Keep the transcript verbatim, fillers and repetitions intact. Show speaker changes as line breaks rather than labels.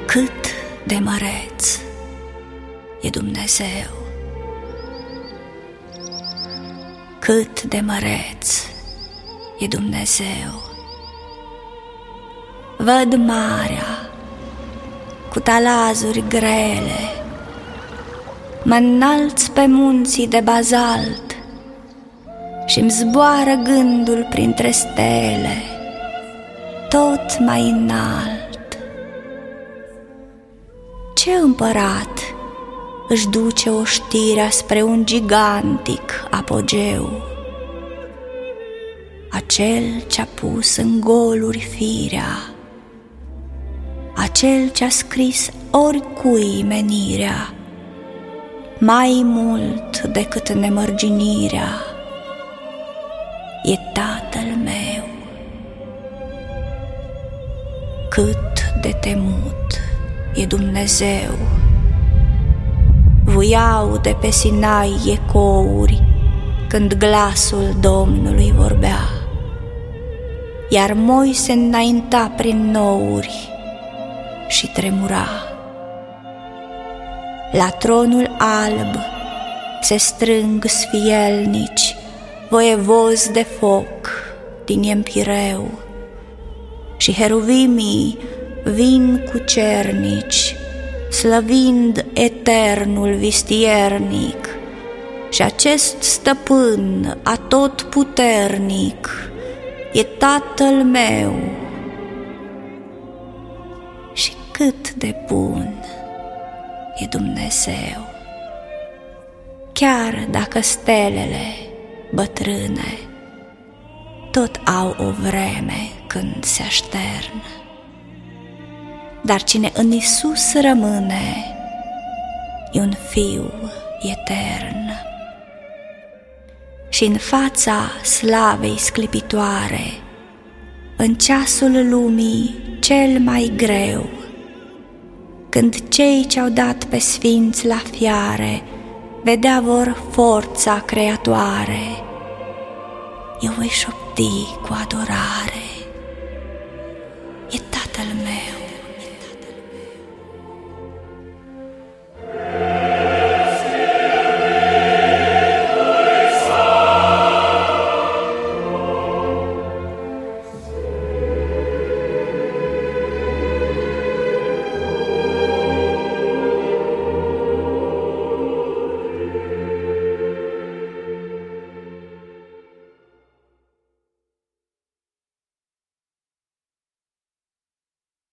Cât de măreț e Dumnezeu, cât de măreț e Dumnezeu. Văd marea cu talazuri grele, mă înalț pe munții de bazalt și-mi zboară gândul printre stele, tot mai înalt. Ce împărat își duce oștirea spre un gigantic apogeu? Acel ce-a pus în goluri firea, acel ce-a scris oricui menirea, mai mult decât nemărginirea, e Tatăl meu. Cât de temut e Dumnezeu! Vuiau de pe Sinai ecouri când glasul Domnului vorbea, iar Moise înainta prin nouri și tremura. La tronul alb se strâng sfielnici, voievozi de foc din Empireu, și heruvimii vin cu cernici, slăvind eternul vistiernic, și acest stăpân atotputernic e Tatăl meu. Și cât de bun e Dumnezeu! Chiar dacă stelele bătrâne tot au o vreme când se aștern, dar cine în Iisus rămâne e un fiu etern. Și în fața slavei sclipitoare, în ceasul lumii cel mai greu, când cei ce-au dat pe sfinți la fiare vedea vor forța creatoare, eu voi șopti cu adorare: e Tatăl meu.